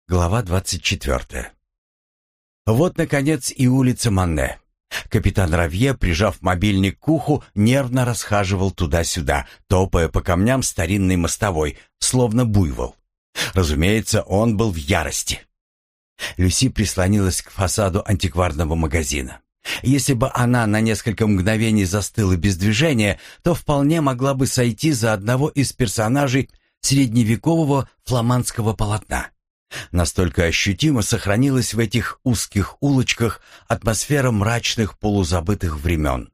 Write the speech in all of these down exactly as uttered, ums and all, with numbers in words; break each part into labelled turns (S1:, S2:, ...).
S1: Глава двадцать четвертая. Вот, наконец, и улица Манне. Капитан Равье, прижав мобильник к уху, нервно расхаживал туда-сюда, топая по камням старинной мостовой, словно буйвол. Разумеется, он был в ярости. Люси прислонилась к фасаду антикварного магазина. Если бы она на несколько мгновений застыла без движения, то вполне могла бы сойти за одного из персонажей средневекового фламандского полотна. Настолько ощутимо сохранилась в этих узких улочках атмосфера мрачных полузабытых времен.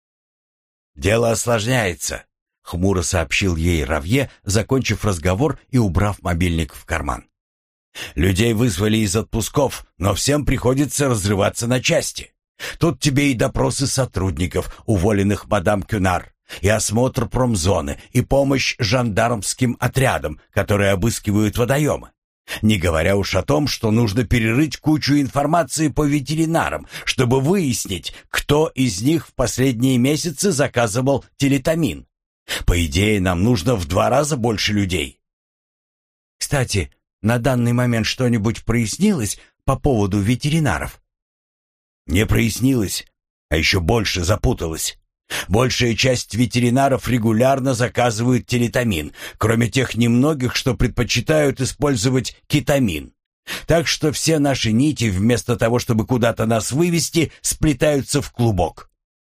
S1: «Дело осложняется», — хмуро сообщил ей Равье, закончив разговор и убрав мобильник в карман. «Людей вызвали из отпусков, но всем приходится разрываться на части. Тут тебе и допросы сотрудников, уволенных мадам Кюнар, и осмотр промзоны, и помощь жандармским отрядам, которые обыскивают водоемы. Не говоря уж о том, что нужно перерыть кучу информации по ветеринарам, чтобы выяснить, кто из них в последние месяцы заказывал телетамин. По идее, нам нужно в два раза больше людей. Кстати, на данный момент что-нибудь прояснилось по поводу ветеринаров? Не прояснилось, а еще больше запуталось. Большая часть ветеринаров регулярно заказывают телетамин, кроме тех немногих, что предпочитают использовать кетамин. Так что все наши нити, вместо того, чтобы куда-то нас вывести, сплетаются в клубок.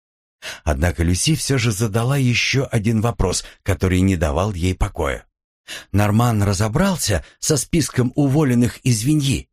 S1: Однако Люси все же задала еще один вопрос, который не давал ей покоя. Норман разобрался со списком уволенных из Виньи?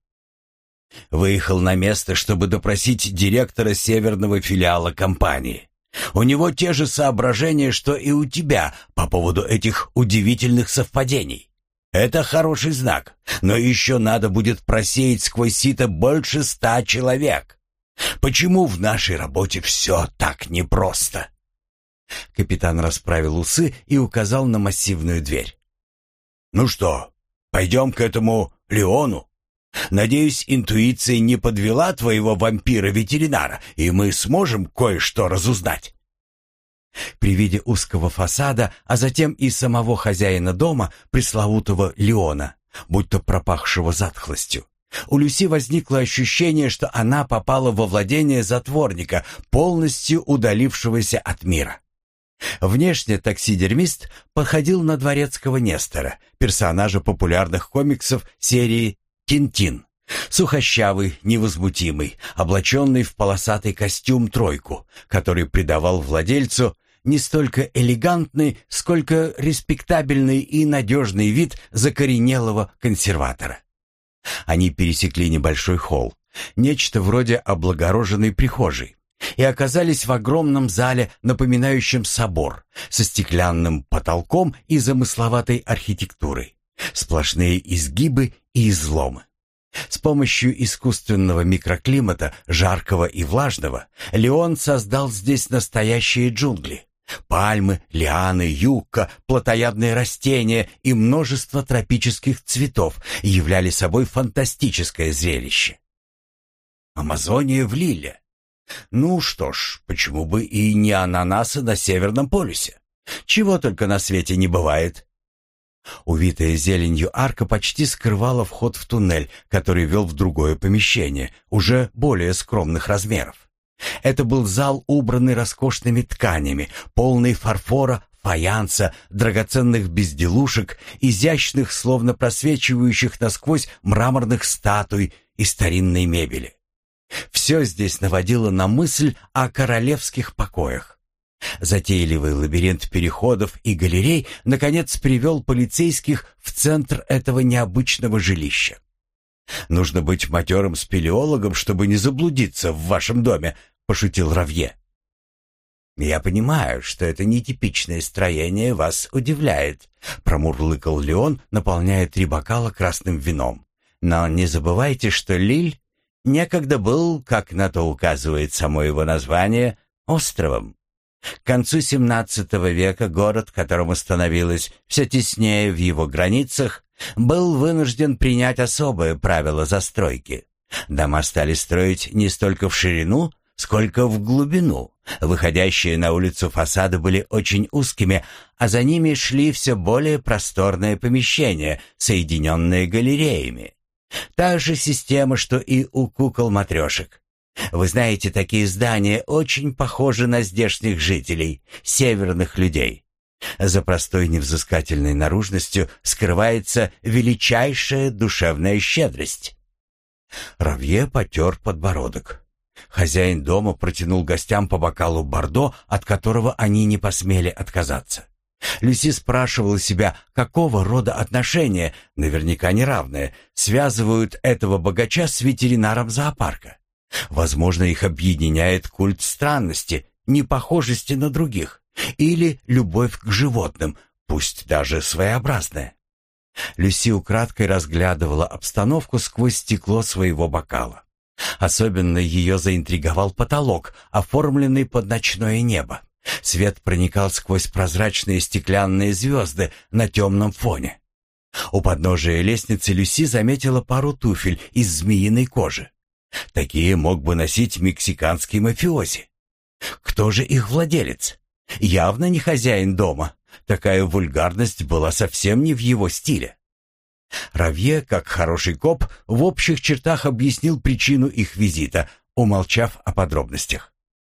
S1: Выехал на место, чтобы допросить директора северного филиала компании. У него те же соображения, что и у тебя по поводу этих удивительных совпадений. Это хороший знак, но еще надо будет просеять сквозь сито больше ста человек. Почему в нашей работе все так непросто?» Капитан расправил усы и указал на массивную дверь. «Ну что, пойдем к этому Леону? Надеюсь, интуиция не подвела твоего вампира-ветеринара, и мы сможем кое-что разузнать». При виде узкого фасада, а затем и самого хозяина дома, пресловутого Леона, будто пропахшего затхлостью, у Люси возникло ощущение, что она попала во владение затворника, полностью удалившегося от мира. Внешне таксидермист походил на дворецкого Нестора, персонажа популярных комиксов серии «Тинтин». Сухощавый, невозмутимый, облаченный в полосатый костюм-тройку, который придавал владельцу не столько элегантный, сколько респектабельный и надежный вид закоренелого консерватора. Они пересекли небольшой холл, нечто вроде облагороженной прихожей, и оказались в огромном зале, напоминающем собор, со стеклянным потолком и замысловатой архитектурой. Сплошные изгибы и изломы. С помощью искусственного микроклимата, жаркого и влажного, Леон создал здесь настоящие джунгли. Пальмы, лианы, юкка, плотоядные растения и множество тропических цветов являли собой фантастическое зрелище. Амазония в Лиле. Ну что ж, почему бы и не ананасы на Северном полюсе? Чего только на свете не бывает. Увитая зеленью арка почти скрывала вход в туннель, который вел в другое помещение, уже более скромных размеров. Это был зал, убранный роскошными тканями, полный фарфора, фаянса, драгоценных безделушек, изящных, словно просвечивающих насквозь мраморных статуй и старинной мебели. Все здесь наводило на мысль о королевских покоях. Затейливый лабиринт переходов и галерей наконец привел полицейских в центр этого необычного жилища. «Нужно быть матерым спелеологом, чтобы не заблудиться в вашем доме», — пошутил Равье. «Я понимаю, что это нетипичное строение вас удивляет», — промурлыкал Леон, наполняя три бокала красным вином. «Но не забывайте, что Лиль некогда был, как на то указывает само его название, островом. К концу семнадцатого века город, которому становилось все теснее в его границах, был вынужден принять особые правила застройки. Дома стали строить не столько в ширину, сколько в глубину. Выходящие на улицу фасады были очень узкими, а за ними шли все более просторные помещения, соединенные галереями. Та же система, что и у кукол-матрешек. Вы знаете, такие здания очень похожи на здешних жителей, северных людей. За простой невзыскательной наружностью скрывается величайшая душевная щедрость. Равье потер подбородок. Хозяин дома протянул гостям по бокалу бордо, от которого они не посмели отказаться. Люси спрашивала себя, какого рода отношения, наверняка неравные, связывают этого богача с ветеринаром зоопарка. Возможно, их объединяет культ странности, непохожести на других, или любовь к животным, пусть даже своеобразная. Люси украдкой разглядывала обстановку сквозь стекло своего бокала. Особенно ее заинтриговал потолок, оформленный под ночное небо. Свет проникал сквозь прозрачные стеклянные звезды на темном фоне. У подножия лестницы Люси заметила пару туфель из змеиной кожи. Такие мог бы носить мексиканский мафиози. Кто же их владелец? Явно не хозяин дома. Такая вульгарность была совсем не в его стиле. Равье, как хороший коп, в общих чертах объяснил причину их визита, умолчав о подробностях.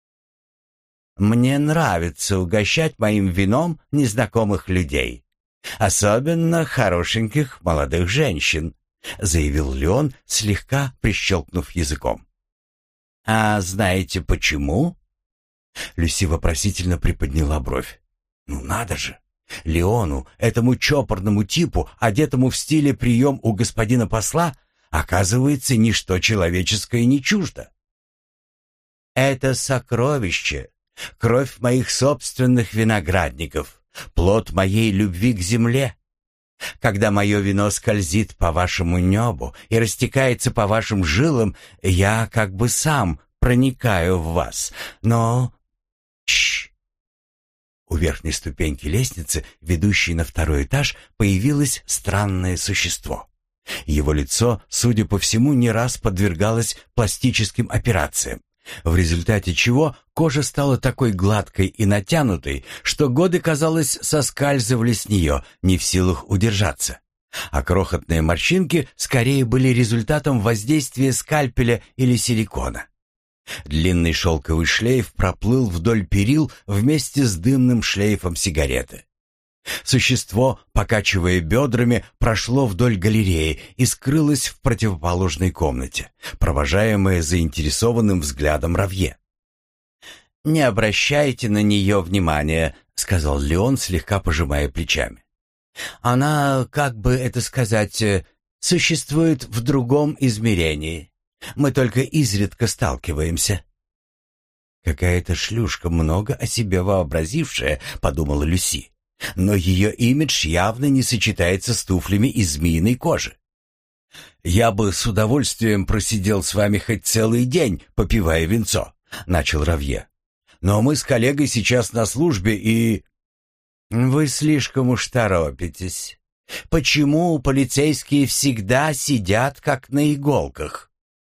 S1: «Мне нравится угощать моим вином незнакомых людей, особенно хорошеньких молодых женщин», заявил Леон, слегка прищелкнув языком. «А знаете почему?» Люси вопросительно приподняла бровь. «Ну надо же! Леону, этому чопорному типу, одетому в стиле прием у господина посла, оказывается, ничто человеческое не чуждо. Это сокровище, кровь моих собственных виноградников, плод моей любви к земле. Когда мое вино скользит по вашему небу и растекается по вашим жилам, я как бы сам проникаю в вас, но... Чш! У верхней ступеньки лестницы, ведущей на второй этаж, появилось странное существо. Его лицо, судя по всему, не раз подвергалось пластическим операциям, в результате чего кожа стала такой гладкой и натянутой, что годы, казалось, соскальзывали с нее, не в силах удержаться. А крохотные морщинки скорее были результатом воздействия скальпеля или силикона. Длинный шелковый шлейф проплыл вдоль перил вместе с дымным шлейфом сигареты. Существо, покачивая бедрами, прошло вдоль галереи и скрылось в противоположной комнате, провожаемое заинтересованным взглядом Равье. «Не обращайте на нее внимания», — сказал Леон, слегка пожимая плечами. «Она, как бы это сказать, существует в другом измерении. Мы только изредка сталкиваемся». «Какая-то шлюшка, много о себе вообразившая», — подумала Люси. «Но ее имидж явно не сочетается с туфлями из змеиной кожи». «Я бы с удовольствием просидел с вами хоть целый день, попивая винцо», — начал Равье. «Но мы с коллегой сейчас на службе и...» «Вы слишком уж торопитесь. Почему полицейские всегда сидят как на иголках?»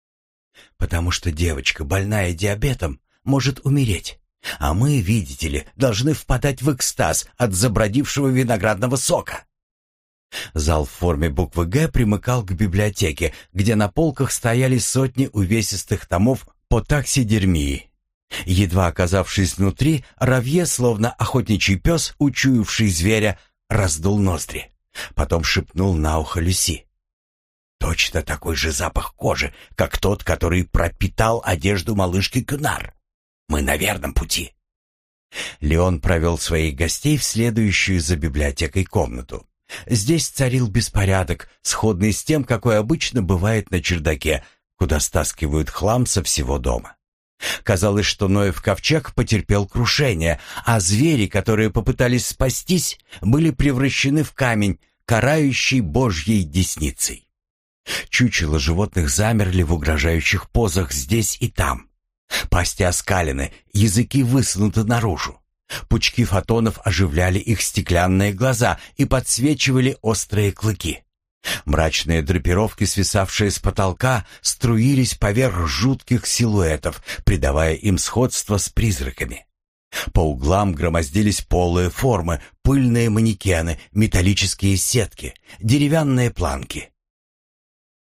S1: «Потому что девочка, больная диабетом, может умереть. А мы, видите ли, должны впадать в экстаз от забродившего виноградного сока». Зал в форме буквы «Г» примыкал к библиотеке, где на полках стояли сотни увесистых томов по таксидермии. Едва оказавшись внутри, Равье, словно охотничий пес, учуявший зверя, раздул ноздри. Потом шепнул на ухо Люси. «Точно такой же запах кожи, как тот, который пропитал одежду малышки Кюнар. Мы на верном пути». Леон провел своих гостей в следующую за библиотекой комнату. Здесь царил беспорядок, сходный с тем, какой обычно бывает на чердаке, куда стаскивают хлам со всего дома. Казалось, что Ноев ковчег потерпел крушение, а звери, которые попытались спастись, были превращены в камень, карающий Божьей десницей. Чучела животных замерли в угрожающих позах здесь и там. Пасти оскалены, языки высунуты наружу. Пучки фотонов оживляли их стеклянные глаза и подсвечивали острые клыки. Мрачные драпировки, свисавшие с потолка, струились поверх жутких силуэтов, придавая им сходство с призраками. По углам громоздились полые формы, пыльные манекены, металлические сетки, деревянные планки.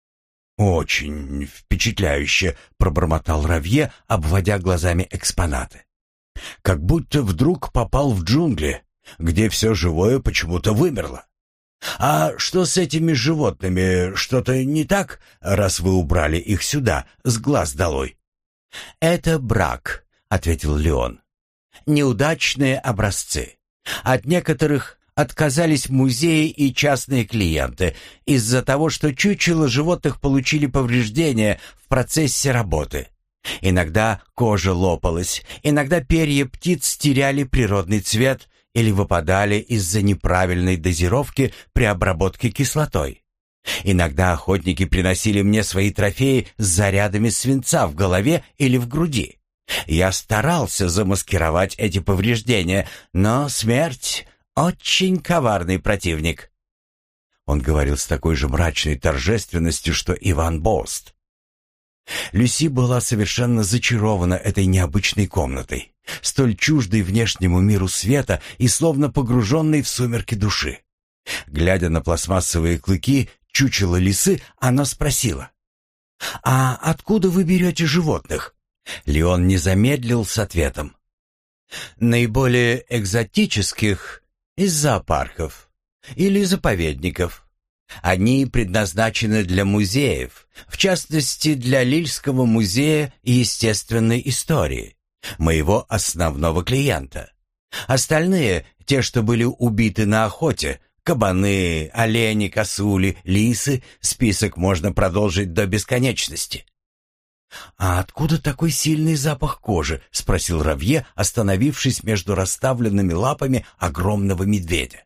S1: «Очень впечатляюще», — пробормотал Равье, обводя глазами экспонаты. «Как будто вдруг попал в джунгли, где все живое почему-то вымерло. А что с этими животными? Что-то не так, раз вы убрали их сюда, с глаз долой?» «Это брак», — ответил Леон. «Неудачные образцы. От некоторых отказались музеи и частные клиенты из-за того, что чучела животных получили повреждения в процессе работы. Иногда кожа лопалась, иногда перья птиц теряли природный цвет или выпадали из-за неправильной дозировки при обработке кислотой. Иногда охотники приносили мне свои трофеи с зарядами свинца в голове или в груди. Я старался замаскировать эти повреждения, но смерть — очень коварный противник». Он говорил с такой же мрачной торжественностью, что Иван Бост. Люси была совершенно зачарована этой необычной комнатой, столь чуждой внешнему миру света и словно погруженной в сумерки души. Глядя на пластмассовые клыки чучела лисы, она спросила: «А откуда вы берете животных?» Леон не замедлил с ответом: «Наиболее экзотических из зоопарков или заповедников. Они предназначены для музеев, в частности, для Лильского музея естественной истории, моего основного клиента. Остальные, те, что были убиты на охоте, кабаны, олени, косули, лисы, список можно продолжить до бесконечности». «А откуда такой сильный запах кожи?» — спросил Равье, остановившись между расставленными лапами огромного медведя.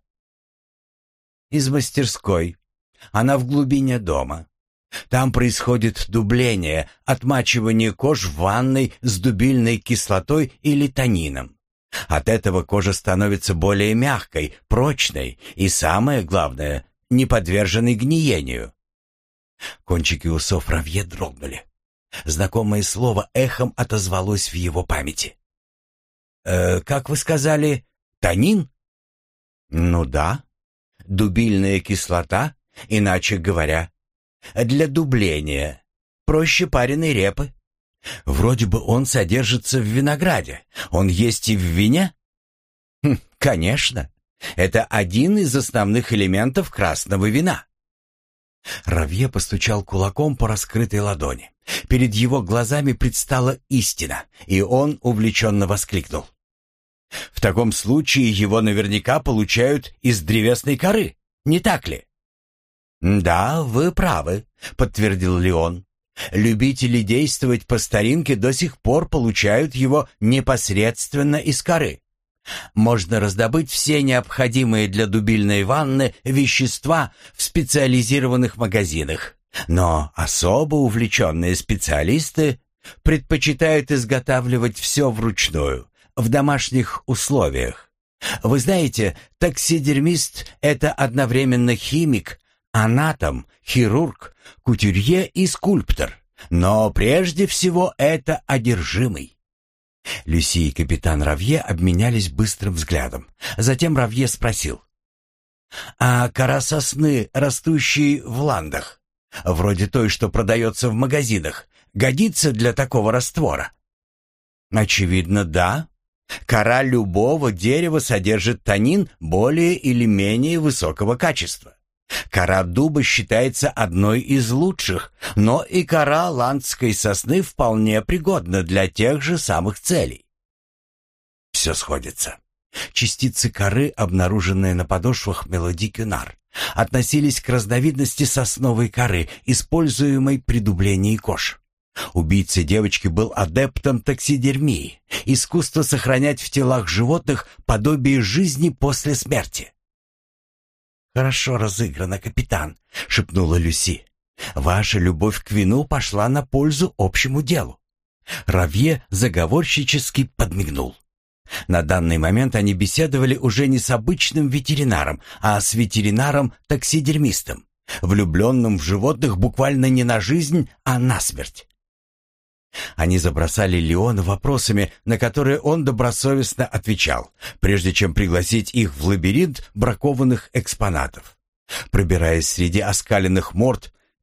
S1: «Из мастерской. Она в глубине дома. Там происходит дубление, отмачивание кож в ванной с дубильной кислотой или танином. От этого кожа становится более мягкой, прочной и, самое главное, не подверженной гниению». Кончики усов Равье дрогнули. Знакомое слово эхом отозвалось в его памяти. «Э, «Как вы сказали, танин?» «Ну да, дубильная кислота, иначе говоря, для дубления, проще пареной репы. Вроде бы он содержится в винограде, он есть и в вине?» «Хм, конечно, это один из основных элементов красного вина». Равье постучал кулаком по раскрытой ладони. Перед его глазами предстала истина, и он увлеченно воскликнул: «В таком случае его наверняка получают из древесной коры, не так ли?» «Да, вы правы», — подтвердил Леон. «Любители действовать по старинке до сих пор получают его непосредственно из коры. Можно раздобыть все необходимые для дубильной ванны вещества в специализированных магазинах, но особо увлеченные специалисты предпочитают изготавливать все вручную, в домашних условиях. Вы знаете, таксидермист — это одновременно химик, анатом, хирург, кутюрье и скульптор, но прежде всего это одержимый». Люси и капитан Равье обменялись быстрым взглядом. Затем Равье спросил: «А кора сосны, растущей в ландах, вроде той, что продается в магазинах, годится для такого раствора?» «Очевидно, да. Кора любого дерева содержит танин более или менее высокого качества. Кора дуба считается одной из лучших, но и кора ландской сосны вполне пригодна для тех же самых целей». Все сходится. Частицы коры, обнаруженные на подошвах мелодий кюнар, относились к разновидности сосновой коры, используемой при дублении кож. Убийца девочки был адептом таксидермии, искусства сохранять в телах животных подобие жизни после смерти. «Хорошо разыграно, капитан», — шепнула Люси. «Ваша любовь к вину пошла на пользу общему делу». Равье заговорщически подмигнул. На данный момент они беседовали уже не с обычным ветеринаром, а с ветеринаром-таксидермистом, влюбленным в животных буквально не на жизнь, а на смерть. Они забросали Леона вопросами, на которые он добросовестно отвечал, прежде чем пригласить их в лабиринт бракованных экспонатов. Пробираясь среди оскаленных морд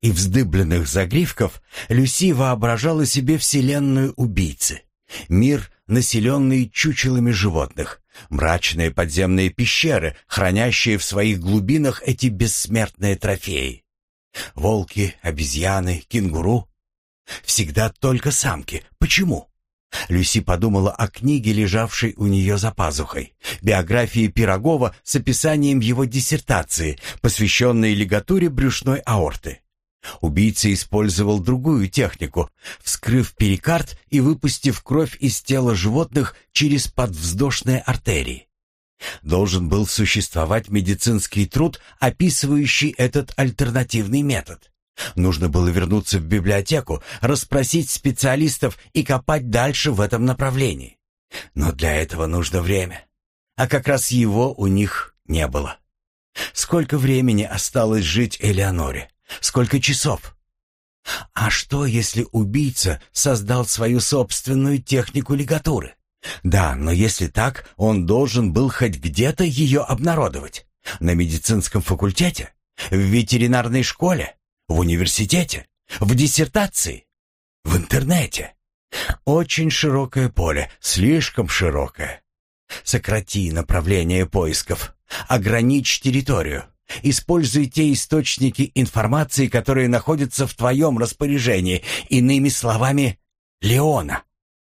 S1: и вздыбленных загривков Люси воображала себе вселенную убийцы. Мир, населенный чучелами животных, мрачные подземные пещеры, хранящие в своих глубинах эти бессмертные трофеи. Волки, обезьяны, кенгуру. Всегда только самки. Почему? Люси подумала о книге, лежавшей у нее за пазухой, биографии Пирогова с описанием его диссертации, посвященной лигатуре брюшной аорты. Убийца использовал другую технику, вскрыв перикард и выпустив кровь из тела животных через подвздошные артерии. Должен был существовать медицинский труд, описывающий этот альтернативный метод. Нужно было вернуться в библиотеку, расспросить специалистов и копать дальше в этом направлении. Но для этого нужно время. А как раз его у них не было. Сколько времени осталось жить Элеоноре? Сколько часов? А что, если убийца создал свою собственную технику лигатуры? Да, но если так, он должен был хоть где-то ее обнародовать. На медицинском факультете? В ветеринарной школе? В университете? В диссертации? В интернете? Очень широкое поле, слишком широкое. Сократи направление поисков. Ограничь территорию. Используй те источники информации, которые находятся в твоем распоряжении. Иными словами, Леона.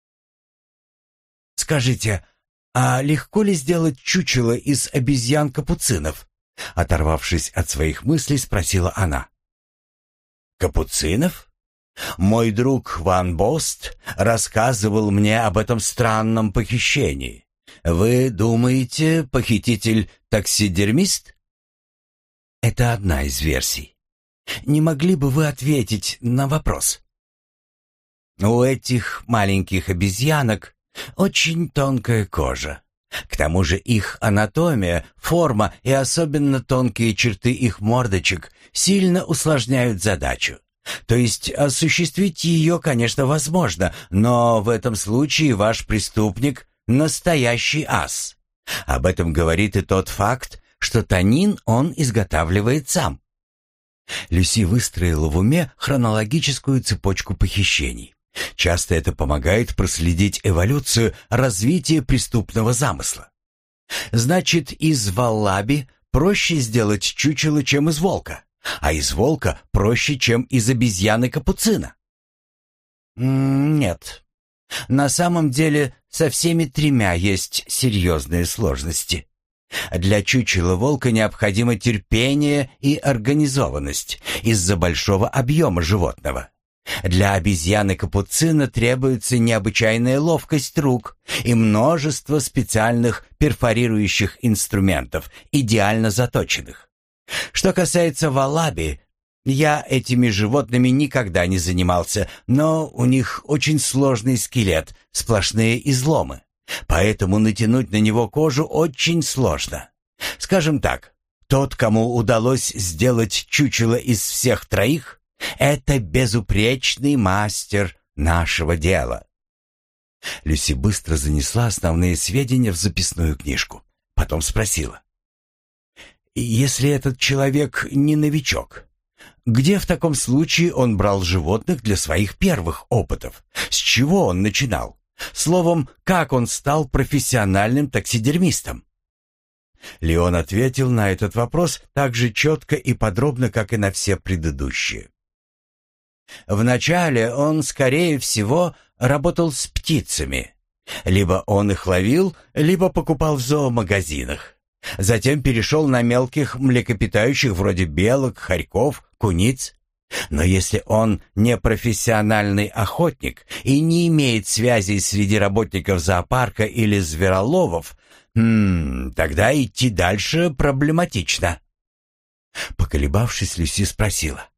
S1: Скажите, а легко ли сделать чучело из обезьян-капуцинов? Оторвавшись от своих мыслей, спросила она. Капуцинов? Мой друг Ван Бост рассказывал мне об этом странном похищении. Вы думаете, похититель таксидермист? Это одна из версий. Не могли бы вы ответить на вопрос? У этих маленьких обезьянок очень тонкая кожа. К тому же их анатомия, форма и особенно тонкие черты их мордочек сильно усложняют задачу. То есть осуществить ее, конечно, возможно, но в этом случае ваш преступник — настоящий ас. Об этом говорит и тот факт, что танин он изготавливает сам. Люси выстроила в уме хронологическую цепочку похищений. Часто это помогает проследить эволюцию развития преступного замысла. Значит, из валлаби проще сделать чучело, чем из волка, а из волка проще, чем из обезьяны-капуцина. Нет. На самом деле со всеми тремя есть серьезные сложности. Для чучела волка необходимо терпение и организованность из-за большого объема животного. Для обезьяны-капуцина требуется необычайная ловкость рук и множество специальных перфорирующих инструментов, идеально заточенных. Что касается валаби, я этими животными никогда не занимался, но у них очень сложный скелет, сплошные изломы. Поэтому натянуть на него кожу очень сложно. Скажем так, тот, кому удалось сделать чучело из всех троих, это безупречный мастер нашего дела. Люси быстро занесла основные сведения в записную книжку. Потом спросила. Если этот человек не новичок, где в таком случае он брал животных для своих первых опытов? С чего он начинал? Словом, как он стал профессиональным таксидермистом? Леон ответил на этот вопрос так же четко и подробно, как и на все предыдущие. Вначале он, скорее всего, работал с птицами. Либо он их ловил, либо покупал в зоомагазинах. Затем перешел на мелких млекопитающих вроде белок, хорьков, куниц. Но если он не профессиональный охотник и не имеет связей среди работников зоопарка или звероловов, хм, тогда идти дальше проблематично. Поколебавшись, Люси спросила.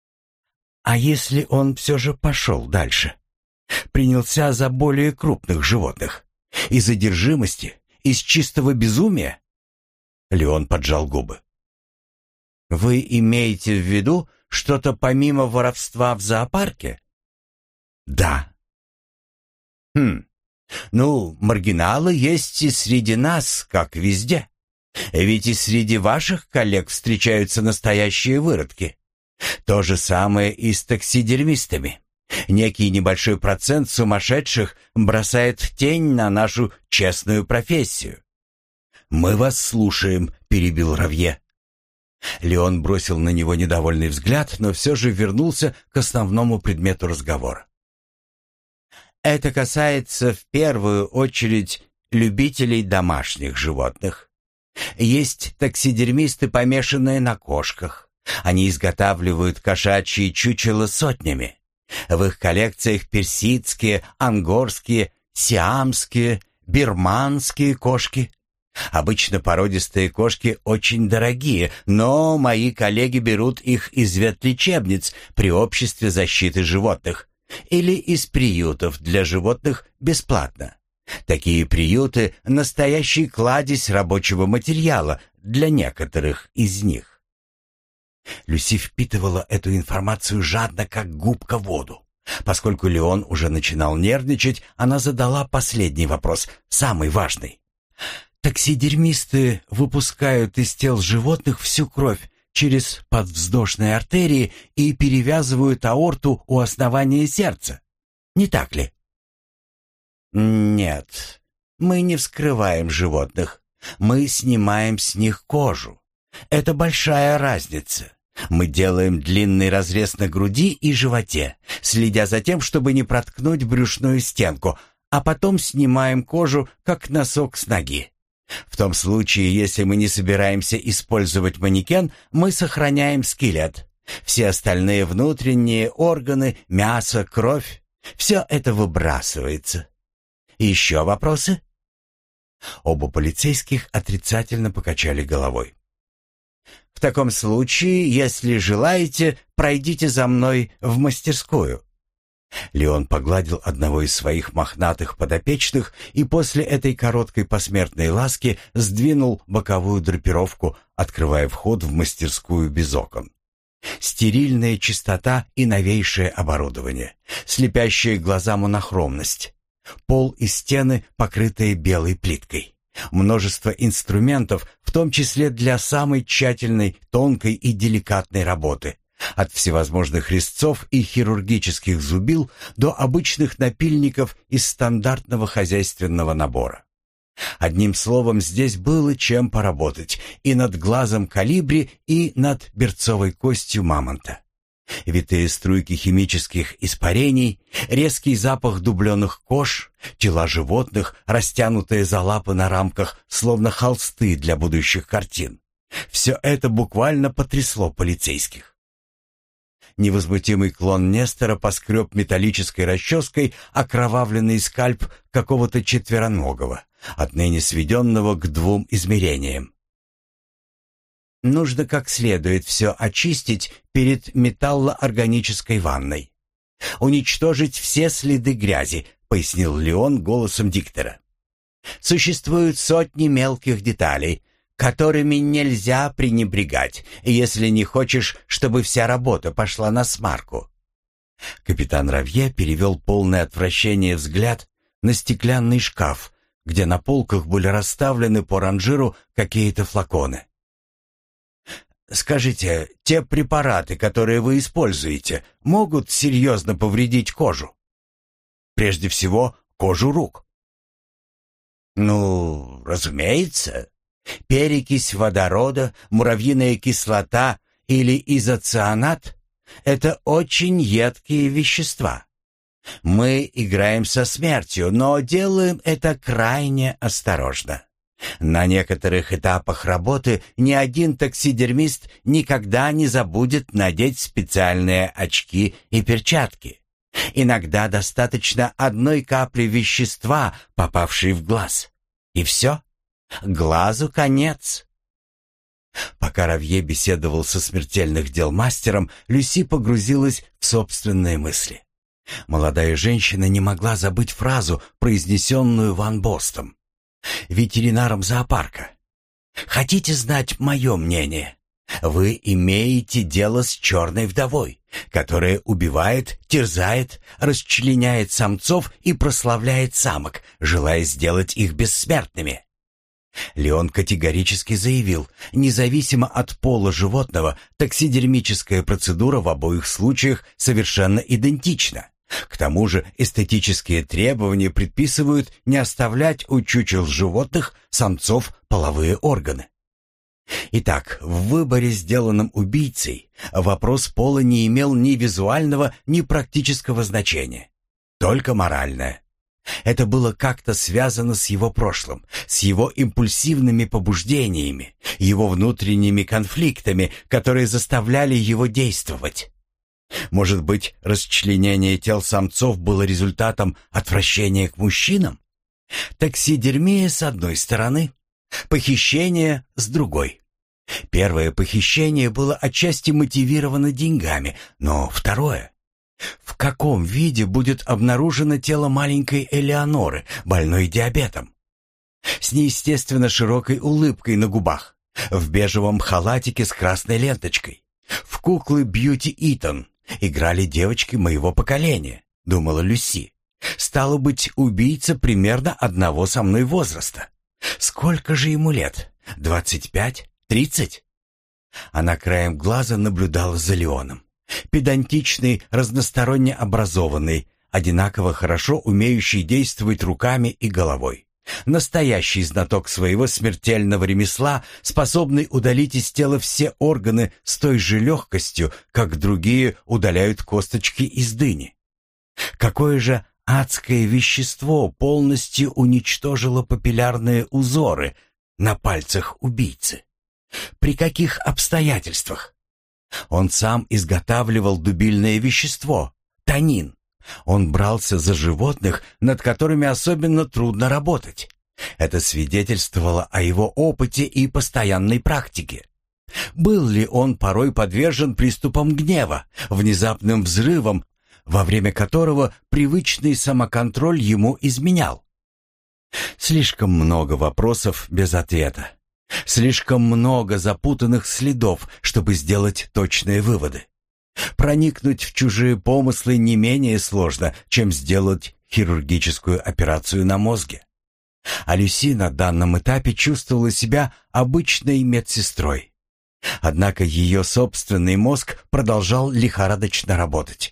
S1: А если он все же пошел дальше? Принялся за более крупных животных? Из одержимости? Из чистого безумия? Леон поджал губы. Вы имеете в виду что-то помимо воровства в зоопарке? Да. Хм. Ну, маргиналы есть и среди нас, как везде. Ведь и среди ваших коллег встречаются настоящие выродки. То же самое и с таксидермистами. Некий небольшой процент сумасшедших бросает тень на нашу честную профессию. «Мы вас слушаем», — перебил Равье. Леон бросил на него недовольный взгляд, но все же вернулся к основному предмету разговора. «Это касается в первую очередь любителей домашних животных. Есть таксидермисты, помешанные на кошках. Они изготавливают кошачьи чучела сотнями. В их коллекциях персидские, ангорские, сиамские, бирманские кошки. Обычно породистые кошки очень дорогие, но мои коллеги берут их из ветлечебниц при обществе защиты животных или из приютов для животных бесплатно. Такие приюты – настоящий кладезь рабочего материала для некоторых из них. Люси впитывала эту информацию жадно, как губка воду. Поскольку Леон уже начинал нервничать, она задала последний вопрос, самый важный. Таксидермисты выпускают из тел животных всю кровь через подвздошные артерии и перевязывают аорту у основания сердца. Не так ли? Нет, мы не вскрываем животных. Мы снимаем с них кожу. Это большая разница. Мы делаем длинный разрез на груди и животе, следя за тем, чтобы не проткнуть брюшную стенку, а потом снимаем кожу, как носок с ноги. В том случае, если мы не собираемся использовать манекен, мы сохраняем скелет. Все остальные внутренние органы, мясо, кровь — все это выбрасывается. Еще вопросы? Оба полицейских отрицательно покачали головой. В таком случае, если желаете, пройдите за мной в мастерскую. Леон погладил одного из своих мохнатых подопечных и после этой короткой посмертной ласки сдвинул боковую драпировку, открывая вход в мастерскую без окон. Стерильная чистота и новейшее оборудование, слепящая глаза монохромность. Пол и стены, покрытые белой плиткой. Множество инструментов, в том числе для самой тщательной, тонкой и деликатной работы. От всевозможных резцов и хирургических зубил до обычных напильников из стандартного хозяйственного набора. Одним словом, здесь было чем поработать и над глазом калибри, и над берцовой костью мамонта. Витые струйки химических испарений, резкий запах дубленых кож, тела животных, растянутые за лапы на рамках, словно холсты для будущих картин. Все это буквально потрясло полицейских. Невозмутимый клон Нестора поскреб металлической расческой окровавленный скальп какого-то четвероногого, отныне сведенного к двум измерениям. Нужно как следует все очистить перед металлоорганической ванной. Уничтожить все следы грязи, пояснил Леон голосом диктора. Существуют сотни мелких деталей, которыми нельзя пренебрегать, если не хочешь, чтобы вся работа пошла на смарку. Капитан Равье перевел полное отвращение взгляд на стеклянный шкаф, где на полках были расставлены по ранжиру какие-то флаконы. «Скажите, те препараты, которые вы используете, могут серьезно повредить кожу? Прежде всего, кожу рук». «Ну, разумеется. Перекись водорода, муравьиная кислота или изоцианат — это очень едкие вещества. Мы играем со смертью, но делаем это крайне осторожно. На некоторых этапах работы ни один таксидермист никогда не забудет надеть специальные очки и перчатки. Иногда достаточно одной капли вещества, попавшей в глаз. И все. Глазу конец. Пока Равье беседовал со смертельных дел мастером, Люси погрузилась в собственные мысли. Молодая женщина не могла забыть фразу, произнесенную Ван Бостом, ветеринаром зоопарка. «Хотите знать мое мнение? Вы имеете дело с черной вдовой, которая убивает, терзает, расчленяет самцов и прославляет самок, желая сделать их бессмертными. Леон категорически заявил, независимо от пола животного, таксидермическая процедура в обоих случаях совершенно идентична. К тому же эстетические требования предписывают не оставлять у чучел животных самцов половые органы. Итак, в выборе, сделанном убийцей, вопрос пола не имел ни визуального, ни практического значения, только моральное. Это было как-то связано с его прошлым, с его импульсивными побуждениями, его внутренними конфликтами, которые заставляли его действовать. Может быть, расчленение тел самцов было результатом отвращения к мужчинам? Таксидермия с одной стороны, похищение с другой. Первое похищение было отчасти мотивировано деньгами, но второе... В каком виде будет обнаружено тело маленькой Элеоноры, больной диабетом? С неестественно широкой улыбкой на губах, в бежевом халатике с красной ленточкой. В куклы Бьюти Итон играли девочки моего поколения, думала Люси. Стало быть, убийца примерно одного со мной возраста. Сколько же ему лет? Двадцать пять? Тридцать? Она краем глаза наблюдала за Леоном. Педантичный, разносторонне образованный, одинаково хорошо умеющий действовать руками и головой. Настоящий знаток своего смертельного ремесла, способный удалить из тела все органы с той же легкостью, как другие удаляют косточки из дыни. Какое же адское вещество полностью уничтожило папиллярные узоры на пальцах убийцы? При каких обстоятельствах? Он сам изготавливал дубильное вещество – танин. Он брался за животных, над которыми особенно трудно работать. Это свидетельствовало о его опыте и постоянной практике. Был ли он порой подвержен приступам гнева, внезапным взрывам, во время которого привычный самоконтроль ему изменял? Слишком много вопросов без ответа. Слишком много запутанных следов, чтобы сделать точные выводы. Проникнуть в чужие помыслы не менее сложно, чем сделать хирургическую операцию на мозге. А Люси на данном этапе чувствовала себя обычной медсестрой. Однако ее собственный мозг продолжал лихорадочно работать.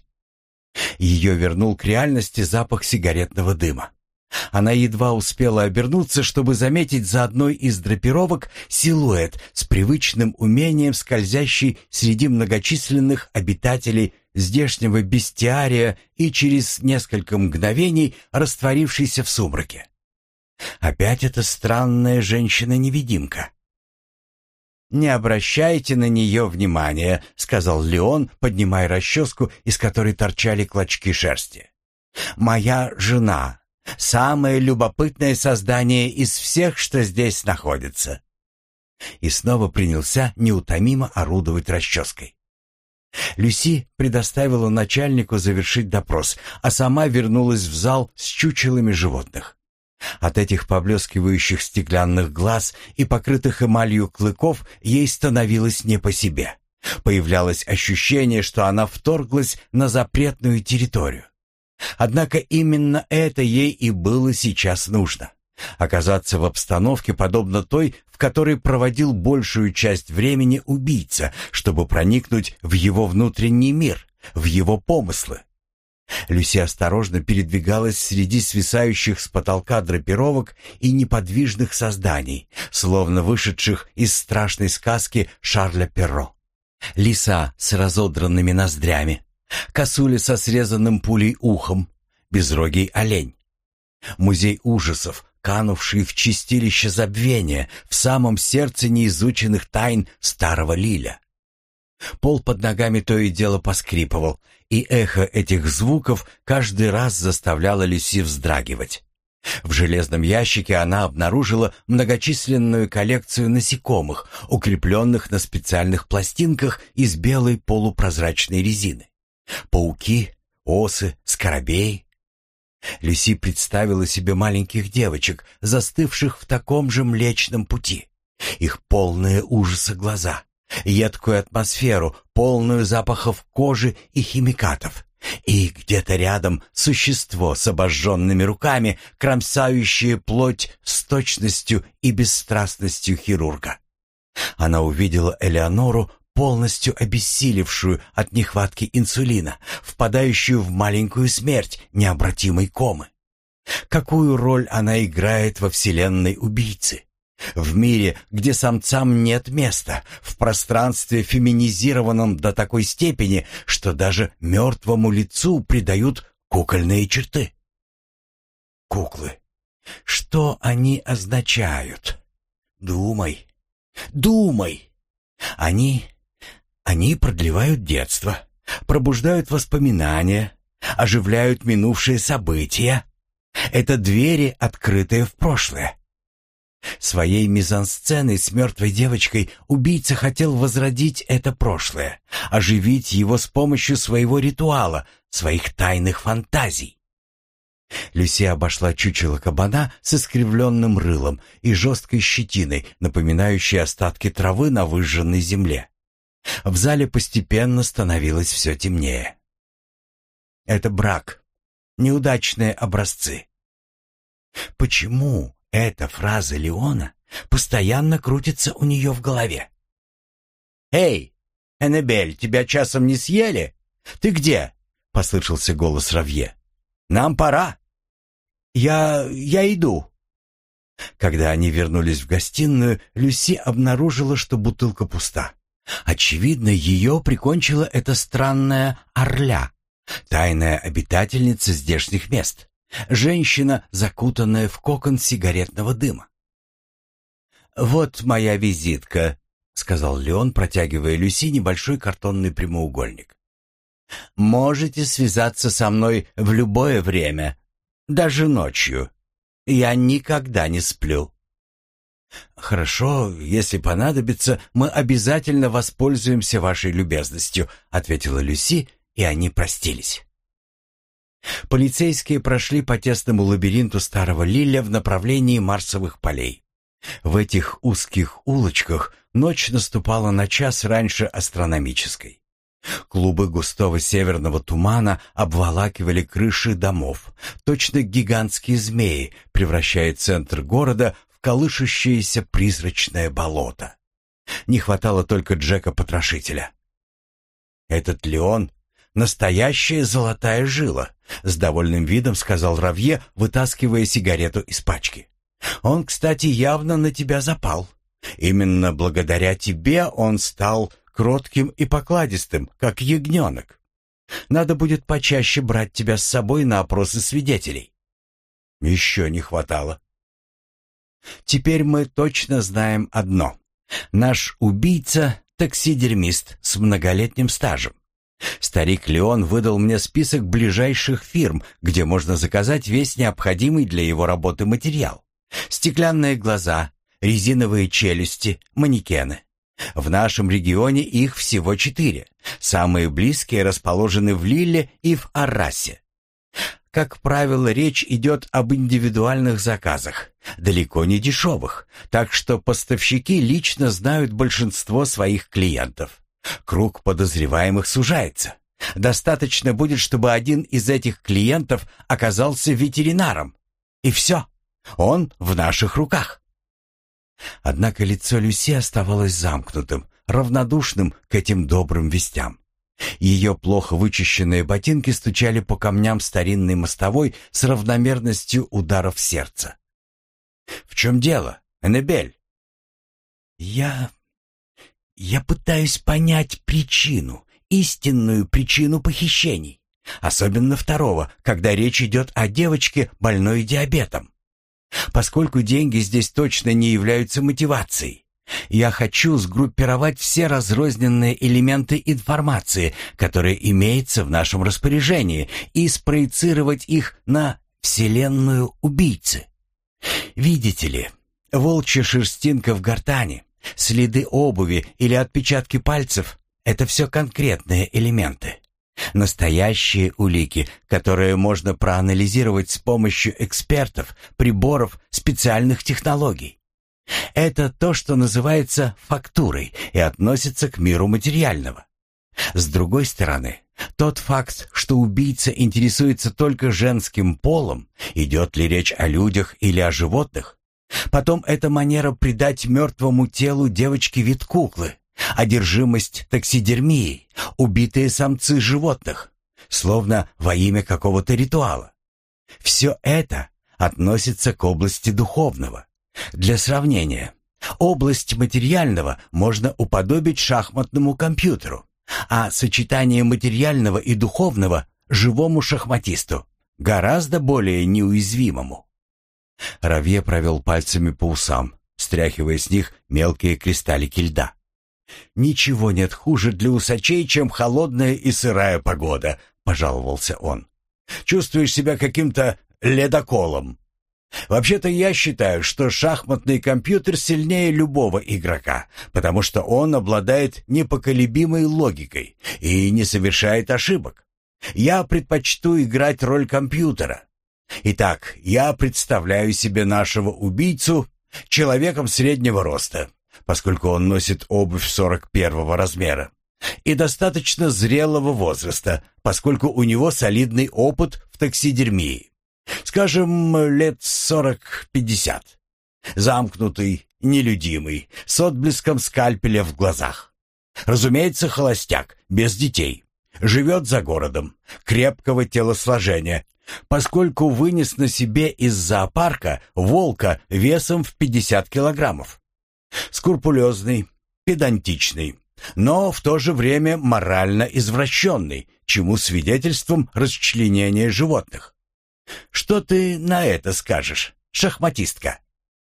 S1: Ее вернул к реальности запах сигаретного дыма. Она едва успела обернуться, чтобы заметить за одной из драпировок силуэт с привычным умением скользящий среди многочисленных обитателей здешнего бестиария и через несколько мгновений растворившийся в сумраке. Опять эта странная женщина-невидимка. «Не обращайте на нее внимания», — сказал Леон, поднимая расческу, из которой торчали клочки шерсти. «Моя жена. Самое любопытное создание из всех, что здесь находится». И снова принялся неутомимо орудовать расческой. Люси предоставила начальнику завершить допрос, а сама вернулась в зал с чучелами животных. От этих поблескивающих стеклянных глаз и покрытых эмалью клыков ей становилось не по себе. Появлялось ощущение, что она вторглась на запретную территорию. Однако именно это ей и было сейчас нужно. Оказаться в обстановке, подобно той, в которой проводил большую часть времени убийца, чтобы проникнуть в его внутренний мир, в его помыслы. Люси осторожно передвигалась среди свисающих с потолка драпировок и неподвижных созданий, словно вышедших из страшной сказки Шарля Перро. Лиса с разодранными ноздрями, косуля со срезанным пулей ухом, безрогий олень. Музей ужасов, канувший в чистилище забвения, в самом сердце неизученных тайн старого Лиля. Пол под ногами то и дело поскрипывал, и эхо этих звуков каждый раз заставляло Люси вздрагивать. В железном ящике она обнаружила многочисленную коллекцию насекомых, укрепленных на специальных пластинках из белой полупрозрачной резины. Пауки, осы, скоробеи. Люси представила себе маленьких девочек, застывших в таком же Млечном Пути. Их полные ужаса глаза, едкую атмосферу, полную запахов кожи и химикатов, И где-то рядом существо с обожженными руками, кромсающее плоть с точностью и бесстрастностью хирурга. Она увидела Элеонору, полностью обессилевшую от нехватки инсулина, впадающую в маленькую смерть необратимой комы. Какую роль она играет во вселенной убийцы? В мире, где самцам нет места, в пространстве, феминизированном до такой степени, что даже мертвому лицу придают кукольные черты. Куклы. Что они означают? Думай, думай. Они... они продлевают детство, пробуждают воспоминания, оживляют минувшие события. Это двери, открытые в прошлое. Своей мизансценой с мертвой девочкой убийца хотел возродить это прошлое, оживить его с помощью своего ритуала, своих тайных фантазий. Люси обошла чучело кабана с искривленным рылом и жесткой щетиной, напоминающей остатки травы на выжженной земле. В зале постепенно становилось все темнее. Это брак. Неудачные образцы. Почему эта фраза Леона постоянно крутится у нее в голове? «Эй, Эннебель, тебя часом не съели? Ты где?» — послышался голос Равье. «Нам пора». «Я... я иду». Когда они вернулись в гостиную, Люси обнаружила, что бутылка пуста. Очевидно, ее прикончила эта странная Орля, тайная обитательница здешних мест. Женщина, закутанная в кокон сигаретного дыма. «Вот моя визитка», — сказал Леон, протягивая Люси небольшой картонный прямоугольник. «Можете связаться со мной в любое время, даже ночью. Я никогда не сплю». «Хорошо, если понадобится, мы обязательно воспользуемся вашей любезностью», — ответила Люси, и они простились. Полицейские прошли по тесному лабиринту старого Лилля в направлении Марсовых полей. В этих узких улочках ночь наступала на час раньше астрономической. Клубы густого северного тумана обволакивали крыши домов, точно гигантские змеи, превращая центр города в колышущееся призрачное болото. Не хватало только Джека-потрошителя. «Этот Леон — настоящая золотая жила», — с довольным видом сказал Равье, вытаскивая сигарету из пачки. «Он, кстати, явно на тебя запал. Именно благодаря тебе он стал кротким и покладистым, как ягненок. Надо будет почаще брать тебя с собой на опросы свидетелей». «Еще не хватало». «Теперь мы точно знаем одно. Наш убийца — таксидермист с многолетним стажем. Старик Леон выдал мне список ближайших фирм, где можно заказать весь необходимый для его работы материал. Стеклянные глаза, резиновые челюсти, манекены. В нашем регионе их всего четыре. Самые близкие расположены в Лилле и в Аррасе. Как правило, речь идет об индивидуальных заказах, далеко не дешевых, так что поставщики лично знают большинство своих клиентов. Круг подозреваемых сужается. Достаточно будет, чтобы один из этих клиентов оказался ветеринаром. И все. Он в наших руках. Однако лицо Люси оставалось замкнутым, равнодушным к этим добрым вестям. Ее плохо вычищенные ботинки стучали по камням старинной мостовой с равномерностью ударов сердца. «В чем дело, Эннебель?» «Я... я пытаюсь понять причину, истинную причину похищений, особенно второго, когда речь идет о девочке, больной диабетом. Поскольку деньги здесь точно не являются мотивацией, я хочу сгруппировать все разрозненные элементы информации, которые имеются в нашем распоряжении, и спроецировать их на вселенную убийцы. Видите ли, волчья шерстинка в гортани, следы обуви или отпечатки пальцев — это все конкретные элементы. Настоящие улики, которые можно проанализировать с помощью экспертов, приборов, специальных технологий. Это то, что называется фактурой и относится к миру материального. С другой стороны, тот факт, что убийца интересуется только женским полом, идет ли речь о людях или о животных, потом эта манера придать мертвому телу девочки вид куклы, одержимость таксидермией, убитые самцы животных, словно во имя какого-то ритуала. Все это относится к области духовного. Для сравнения, область материального можно уподобить шахматному компьютеру, а сочетание материального и духовного — живому шахматисту, гораздо более неуязвимому. Равье провел пальцами по усам, стряхивая с них мелкие кристаллики льда. «Ничего нет хуже для усачей, чем холодная и сырая погода», — пожаловался он. «Чувствуешь себя каким-то ледоколом. Вообще-то я считаю, что шахматный компьютер сильнее любого игрока, потому что он обладает непоколебимой логикой и не совершает ошибок. Я предпочту играть роль компьютера. Итак, я представляю себе нашего убийцу человеком среднего роста, поскольку он носит обувь сорок первого размера, и достаточно зрелого возраста, поскольку у него солидный опыт в таксидермии. Скажем, лет сорок-пятьдесят. Замкнутый, нелюдимый, с отблеском скальпеля в глазах. Разумеется, холостяк, без детей. Живет за городом, крепкого телосложения, поскольку вынес на себе из зоопарка волка весом в пятьдесят килограммов. Скрупулезный, педантичный, но в то же время морально извращенный, чему свидетельством расчленение животных. Что ты на это скажешь, шахматистка?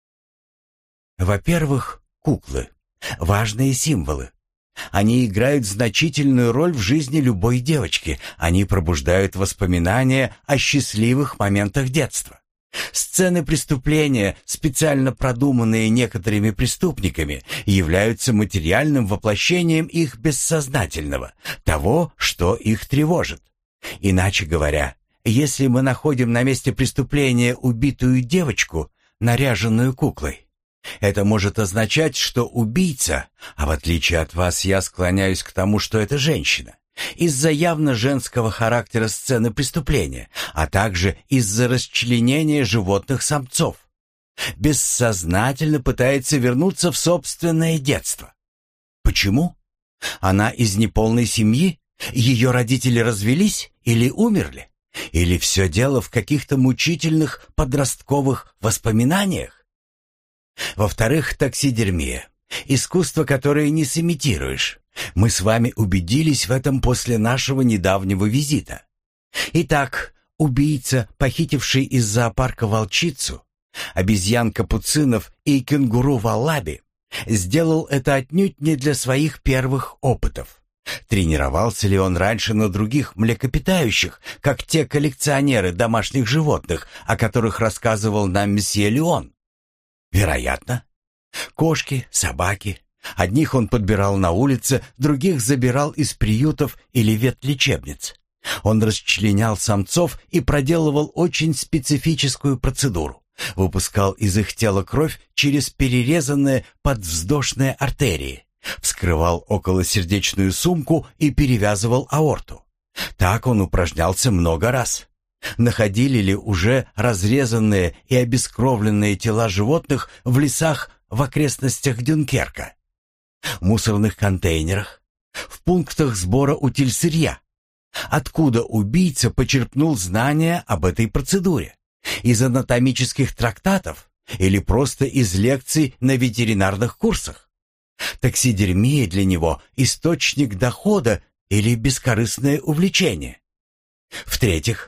S1: Во-первых, куклы — важные символы. Они играют значительную роль в жизни любой девочки. Они пробуждают воспоминания о счастливых моментах детства. Сцены преступления, специально продуманные некоторыми преступниками, являются материальным воплощением их бессознательного, того, что их тревожит. Иначе говоря, если мы находим на месте преступления убитую девочку, наряженную куклой, это может означать, что убийца, а в отличие от вас я склоняюсь к тому, что это женщина, из-за явно женского характера сцены преступления, а также из-за расчленения животных самцов, бессознательно пытается вернуться в собственное детство. Почему? Она из неполной семьи? Ее родители развелись или умерли? Или все дело в каких-то мучительных подростковых воспоминаниях? Во-вторых, таксидермия. Искусство, которое не сымитируешь. Мы с вами убедились в этом после нашего недавнего визита. Итак, убийца, похитивший из зоопарка волчицу, обезьян капуцинов и кенгуру валаби, сделал это отнюдь не для своих первых опытов. Тренировался ли он раньше на других млекопитающих, как те коллекционеры домашних животных, о которых рассказывал нам месье Леон? Вероятно. Кошки, собаки. Одних он подбирал на улице, других забирал из приютов или ветлечебниц. Он расчленял самцов и проделывал очень специфическую процедуру. Выпускал из их тела кровь через перерезанные подвздошные артерии. Вскрывал околосердечную сумку и перевязывал аорту. Так он упражнялся много раз. Находили ли уже разрезанные и обескровленные тела животных в лесах в окрестностях Дюнкерка, мусорных контейнерах, в пунктах сбора утильсырья? Откуда убийца почерпнул знания об этой процедуре? Из анатомических трактатов или просто из лекций на ветеринарных курсах? Таксидермия для него — источник дохода или бескорыстное увлечение? В-третьих,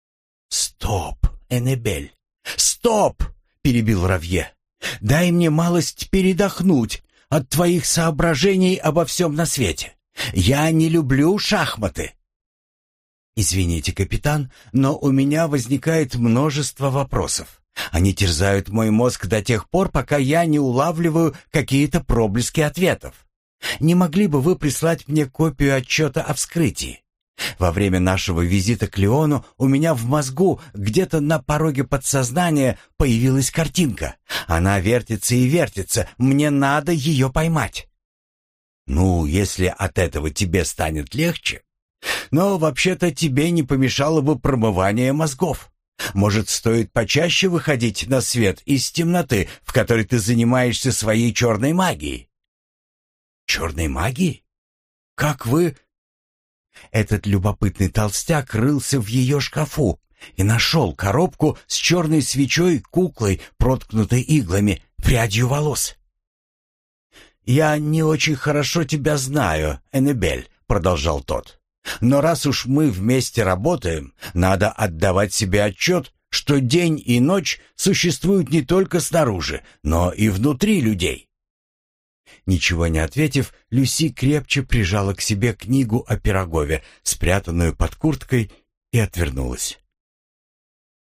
S1: «Стоп, Эннебель, стоп!» — перебил Равье. «Дай мне малость передохнуть от твоих соображений обо всем на свете. Я не люблю шахматы». «Извините, капитан, но у меня возникает множество вопросов. Они терзают мой мозг до тех пор, пока я не улавливаю какие-то проблески ответов. Не могли бы вы прислать мне копию отчета о вскрытии? Во время нашего визита к Леону у меня в мозгу, где-то на пороге подсознания, появилась картинка. Она вертится и вертится, мне надо ее поймать». Ну, если от этого тебе станет легче. Но вообще-то тебе не помешало бы промывание мозгов. Может, стоит почаще выходить на свет из темноты, в которой ты занимаешься своей черной магией? Черной магией? Как вы... Этот любопытный толстяк рылся в ее шкафу и нашел коробку с черной свечой, куклой, проткнутой иглами, прядью волос. «Я не очень хорошо тебя знаю, Эннебель», — продолжал тот. «Но раз уж мы вместе работаем, надо отдавать себе отчет, что день и ночь существуют не только снаружи, но и внутри людей». Ничего не ответив, Люси крепче прижала к себе книгу о Пирогове, спрятанную под курткой, и отвернулась.